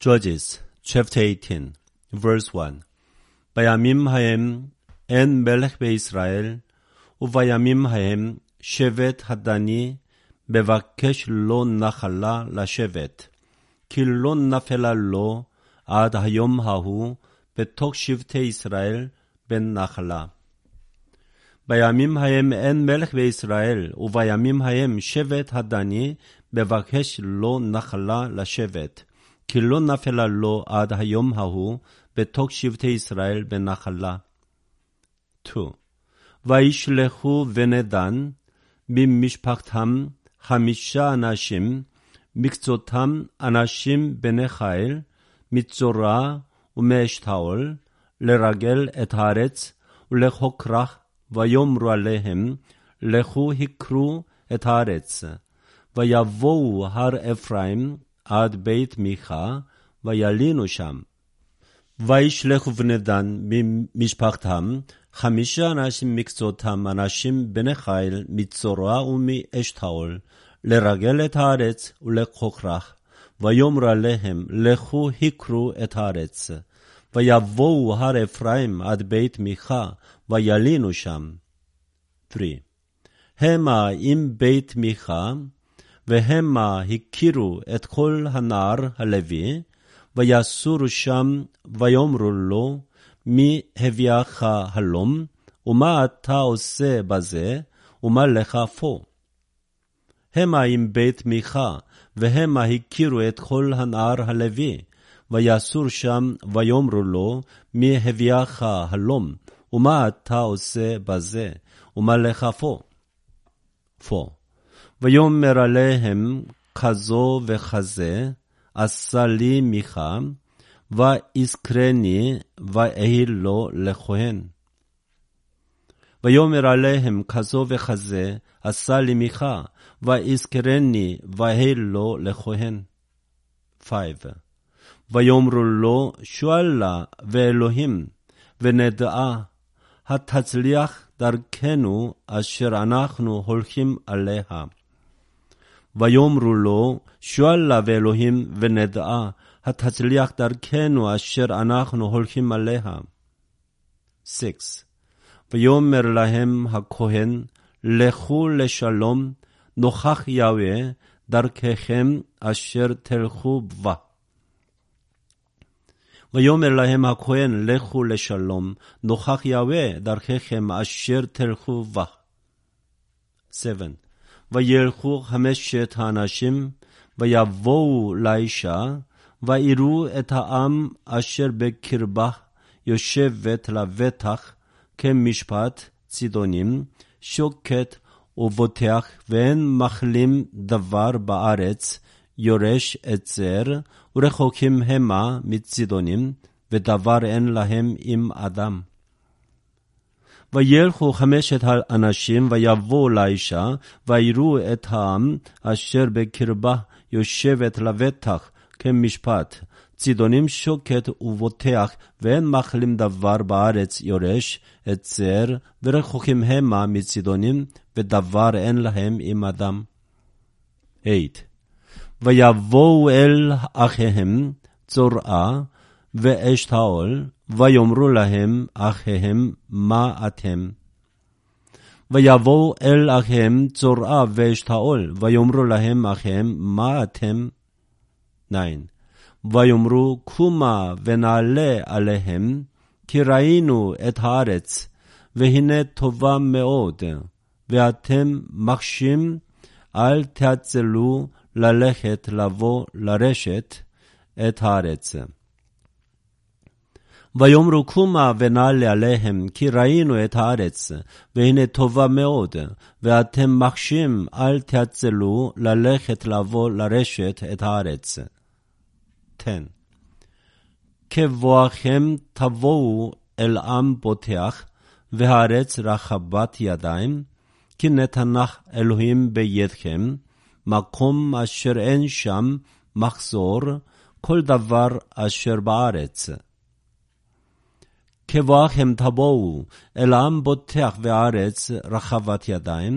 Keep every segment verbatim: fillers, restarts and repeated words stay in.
Judges chapter eighteen, verse one. בימים ההם אין מלך בישראל, ובימים ההם שבט הדני מבקש לו נחלה לשבט, כי לא נפלה לו עד היום ההוא בתוך שבטי ישראל בן נחלה. בימים ההם אין מלך בישראל, ובימים ההם שבט הדני מבקש לו נחלה לשבט, כי לא נפלה לו עד היום ההוא בתוך שבטי ישראל בנחלה. two. וישלחו בני דן ממשפחתם חמישה אנשים, מקצותם אנשים בני חיל, מצורע ומאשתאול, לרגל את הארץ ולחוקרה, ויאמרו עליהם, לכו הקרו את הארץ. ויבואו הר אפרים עד בית מיכה, וילינו שם. וישלחו בני דן ממשפחתם חמישה אנשים מקצותם אנשים בני חיל, מצורע ומאשתאול, לרגל את הארץ ולחוקרה, ויאמרו עליהם, לכו הקרו את הארץ. ויבואו הר אפרים עד בית מיכה, וילינו שם. three. המה עם בית מיכה, והמה הכירו את כל הנער הלוי, ויסורו שם, ויאמרו לו, מי הביאך הלום, ומה אתה עושה בזה, ומה לך פה? המה עם בית מיכה, והמה הכירו את כל הנער הלוי, ויסור שם, ויאמרו לו, מי הביאך הלום, ומה אתה עושה בזה, ומה לך פה? פה. ויאמר עליהם, כזו וכזה, עשה לי מיכה, ויזכרני, ואהי לו לכהן. ויאמר עליהם, כזו וכזה, עשה לי מיכה, ויזכרני, ואהי לו לכהן. five. ויאמרו לו, שואלה ואלוהים, ונדעה, התצליח דרכנו אשר אנחנו הולכים עליה. ויאמרו לו, שואלה ואלוהים, ונדעה, התצליח דרכנו אשר אנחנו הולכים עליה. six. ויאמר להם הכהן, לכו לשלום, נוכח יהוה דרככם אשר תלכו בה. ויאמר להם הכהן, לכו לשלום, נוכח יהוה דרככם אשר תלכו בה. seven. וילכו חמשת האנשים, ויבואו לאישה, ויראו את העם אשר בקרבה יושבת לבטח, כמשפט צידונים, שוקט ובוטח, ואין מחלים דבר בארץ, יורש עצר, ורחוקים המה מצידונים, ודבר אין להם עם אדם. וילכו חמשת האנשים, ויבואו לאישה, ויראו את העם אשר בקרבה יושבת לבטח, כמשפט צידונים, שוקט ובוטח, ואין מחלים דבר בארץ, יורש עצר, ורחוקים המה מצידונים, ודבר אין להם עם אדם. eight. ויבואו אל אחיהם צורעה ואשתאול, ויאמרו להם אחיהם, מה אתם? ויבואו אל אחיהם צורעה ואשתאול, ויאמרו להם אחיהם, מה אתם? nine. ויאמרו, קומה ונעלה עליהם, כי ראינו את הארץ, והנה טובה מאוד, ואתם מקשים, אל תעצלו ללכת לבוא לרשת את הארץ. ויאמרו, קומה ונעלה עליהם, כי ראינו את הארץ, והנה טובה מאוד, ואתם מקשים, אל תעצלו ללכת לבוא לרשת את הארץ. ten. כבואכם תבואו אל עם בוטח, והארץ רחבת ידיים, כי נתנך אלוהים בידכם, מקום אשר אין שם מחסור, כל דבר אשר בארץ. כבואכם תבואו אל עם בוטח, והארץ רחבת ידיים,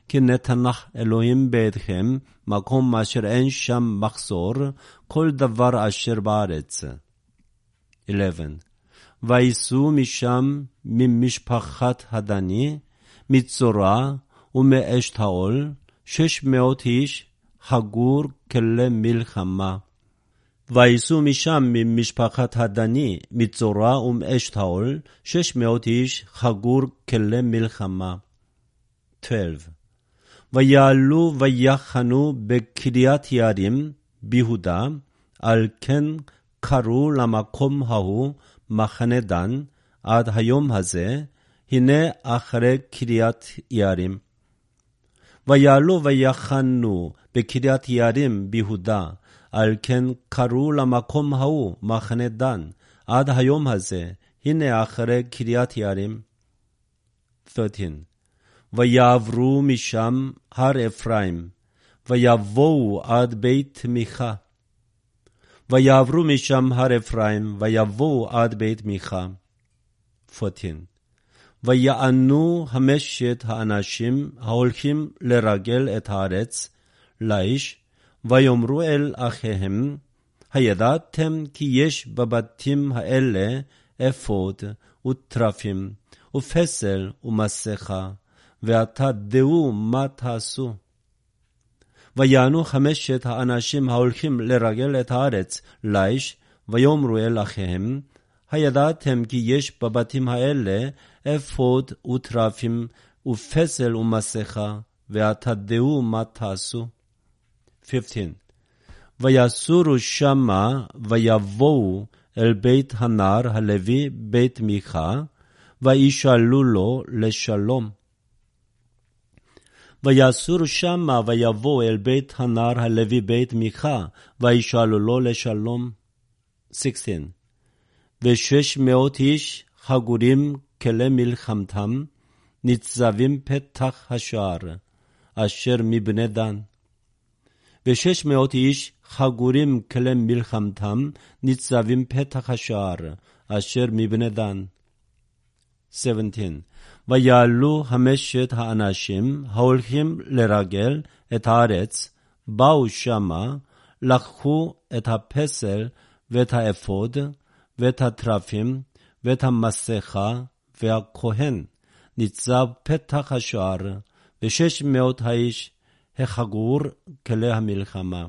כי נתנך אלוהים בידכם, מקום אשר אין שם מחסור, כל דבר אשר בארץ. אחת עשרה. וייסעו משם ממשפחת הדני, מצורע ומאשתאול, שש מאות איש, חגור כלי מלחמה. וייסעו משם ממשפחת הדני, מצורע ומאשתאול, שש מאות איש, חגור כלי מלחמה. שתים עשרה. ויעלו ויחנו בקריית יערים ביהודה, על כן קראו למקום ההוא מחנה דן, עד היום הזה, הנה אחרי קריית יערים. ויעלו ויחנו בקריית יערים ביהודה, על כן קראו למקום ההוא מחנה דן, עד היום הזה, הנה אחרי קריית יערים. שלוש עשרה. ויעברו משם הר אפרים, ויבואו עד בית מיכה. ויעברו משם הר אפרים, ויבואו עד בית מיכה. ארבע עשרה. ויענו חמשת האנשים ההולכים לרגל את הארץ, לאיש, ויאמרו אל אחיהם, הידעתם כי יש בבתים האלה אפוד וטרפים, ופסל ומסכה, ועתה דעו מה תעשו. ויענו חמשת האנשים ההולכים לרגל את הארץ, לאיש, ויאמרו אל אחיהם, הידעתם כי יש בבתים האלה אפוד וטרפים, ופסל ומסכה, ועתה דעו מה תעשו. חמש עשרה. ויסורו שמה, ויבואו אל בית הנער הלוי בית מיכה, וישאלו לו לשלום. ויסורו שמה, ויבואו אל בית הנער הלוי בית מיכה, וישאלו לו לשלום. שש עשרה. ושש מאות איש חגורים כלי מלחמתם, ניצבים פתח השער, אשר מבני דן. ושש מאות איש חגורים כלי מלחמתם, ניצבים פתח השער, אשר מבני דן. שבע עשרה. ויעלו חמשת האנשים ההולכים לרגל את הארץ, באו שמה, לקחו את הפסל ואת האפוד, ואת הטרפים, ואת המסכה, והכהן ניצב פתח השער, ושש מאות האיש החגור כלי המלחמה.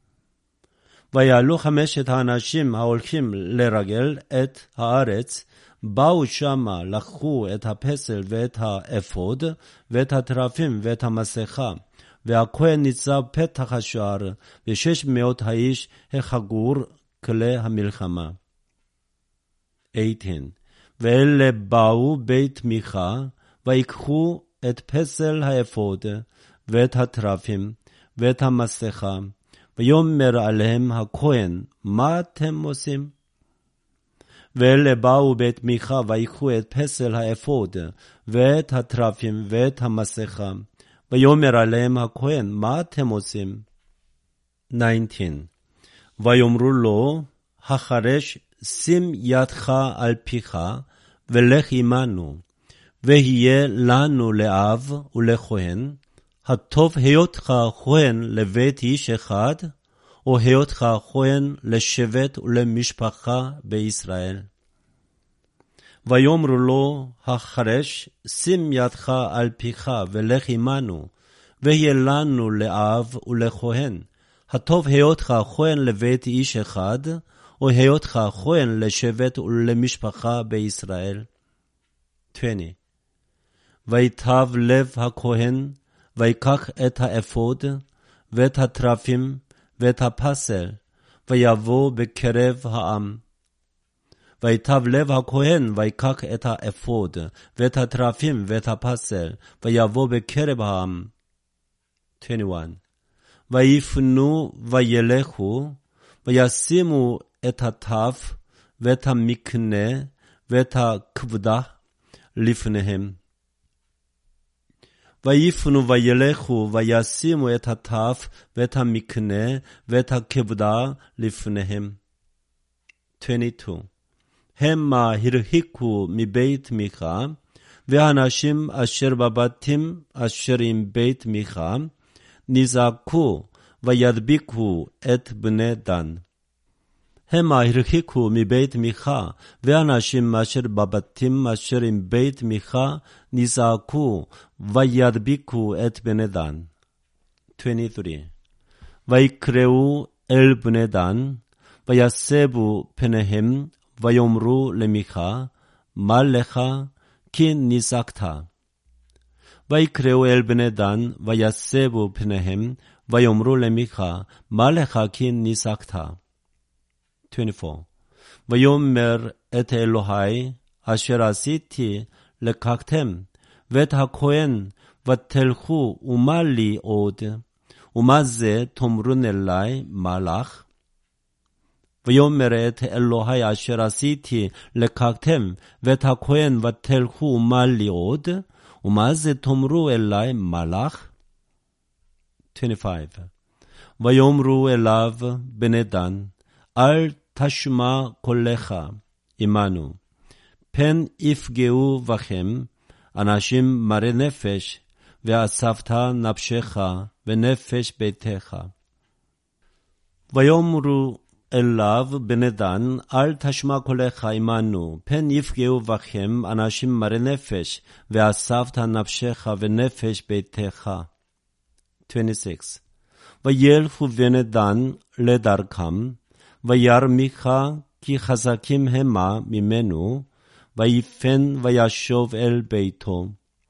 ויעלו חמשת האנשים ההולכים לרגל את הארץ, באו שמה, לקחו את הפסל ואת האפוד, ואת הטרפים ואת המסכה, והכהן ניצב פתח השער, ושש מאות האיש החגור כלי המלחמה. שמונה עשרה. ואלה באו בית מיכה, ויקחו את פסל האפוד, ואת הטרפים, ואת המסכה, ויאמר עליהם הכהן, מה אתם עושים? ואלה באו בית מיכה, ויקחו את פסל האפוד, ואת הטרפים, ואת המסכה, ויאמר עליהם הכהן, מה אתם עושים? תשע עשרה. ויאמרו לו, החרש שים ידך על פיך, ולך עמנו, ויהיה לנו לאב ולכהן, הטוב היותך כהן לבית איש אחד, או היותך כהן לשבט ולמשפחה בישראל. ויאמרו לו החרש, שים ידך על פיך, ולך עמנו, ויהיה לנו לאב ולכהן, הטוב היותך כהן לבית איש אחד, או היותך כהן לשבט ולמשפחה בישראל. עשרים. ויטב לב הכהן, ויקח את האפוד, ואת הטרפים, ואת הפסל, ויבוא בקרב העם. ויטב לב הכהן, ויקח את האפוד, ואת הטרפים, ואת הפסל, ויבוא בקרב העם. עשרים ואחת. ויפנו וילכו, וישימו את הטף, ואת המקנה, ואת הכבדה לפניהם. ויפנו וילכו, וישימו את הטף, ואת המקנה, ואת הכבדה לפניהם. עשרים ושתיים. המה הרחיקו מבית מיכה, והאנשים אשר בבתים אשר עם בית מיכה נזעקו וידביקו את בני דן. המה הרחיקו מבית מיכה, ואנשים אשר בבתים אשר עם בית מיכה נזעקו וידביקו את בני דן. עשרים ושלוש. ויקראו אל בני דן, ויסבו פניהם, ויאמרו למיכה, מה לך כי נזעקת? ויקראו אל בני דן, ויסבו פניהם, ויאמרו למיכה, מה לך כי נזעקת? עשרים וארבע. ויאמר את אלוהי, אשר עשיתי לקחתם, ואת הכהן, ותלכו, ומה לי עוד? ומה זה תאמרון אלי מלאך? ויאמר את אלוהי אשר עשיתי לקחתם, ואת הכהן ותלכו, ומה לי עוד? ומה זה תאמרו אלי מלאך? עשרים וחמש. ויאמרו אליו בני דן, אל תשמע קולך עמנו, פן יפגעו בכם אנשים מרי נפש, ואספת נפשך ונפש ביתך. ויאמרו אליו בני דן, אל תשמע קולך עמנו, פן יפגעו בכם אנשים מרי נפש, ואספת נפשך ונפש ביתך. עשרים ושש. וילכו בני דן לדרכם, וירא מיכה כי חזקים המה ממנו, ויפן וישוב אל ביתו.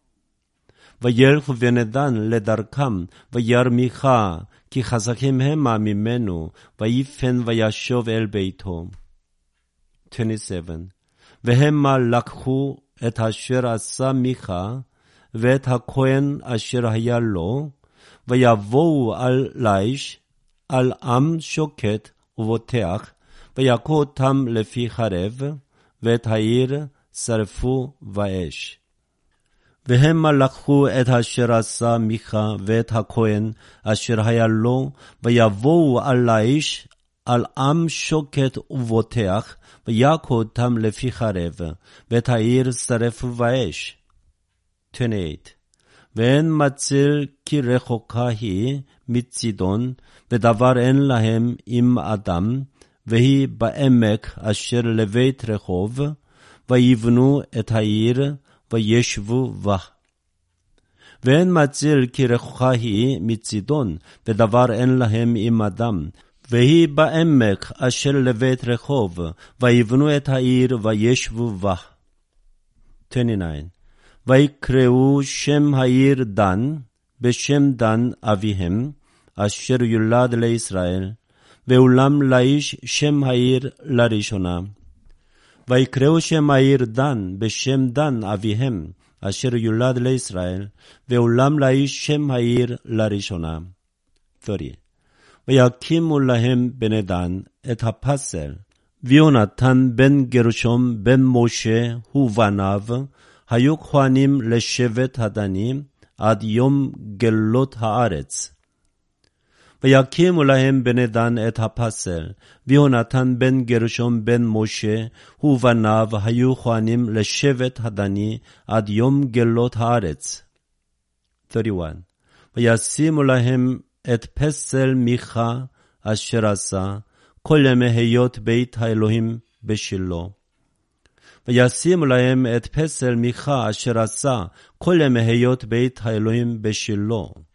וילכו בני דן לדרכם, וירא מיכה כי חזקים המה ממנו, ויפן וישוב אל ביתו. עשרים ושבע. והמה לקחו את אשר עשה מיכה, ואת הכהן אשר היה לו, ויבואו על ליש, על עם שוקט ובוטח, ויכו אותם לפי חרב, ואת העיר שרפו באש. והמה לקחו את אשר עשה מיכה, ואת הכהן אשר היה לו, ויבואו על ליש, על עם שוקט ובוטח, ויכו אותם לפי חרב, ואת העיר שרפו באש. עשרים ושמונה. ואין מציל כי רחוקה היא מצידון, ודבר אין להם עם אדם, והיא בעמק אשר לבית רחוב, ויבנו את העיר, וישבו בה. ואין מציל כי רחוקה היא מצידון, ודבר אין להם עם אדם, והיא בעמק אשר לבית רחוב, ויבנו את העיר, וישבו בה. עשרים ותשע. ויקראו שם העיר דן, בשם דן אביהם, אשר יולד לישראל, ואולם לאיש שם העיר לראשונה. ויקראו שם העיר דן, בשם דן אביהם, אשר יולד לישראל, ואולם לאיש שם העיר לראשונה. שלושים. ויקימו להם בני דן את הפסל, ויונתן בן גרשום בן משה ובניו, היו כהנים לשבט הדנים עד יום גלות הארץ. ויקימו להם בני דן את הפסל, ויונתן בן גרשום בן משה ובניו היו כהנים לשבט הדני עד יום גלות הארץ. שלושים ואחת. וישימו להם את פסל מיכה אשר עשה כל ימי היות בית האלוהים בשילה. וישימו להם את פסל מיכה אשר עשה כל ימי היות בית האלוהים בשילה.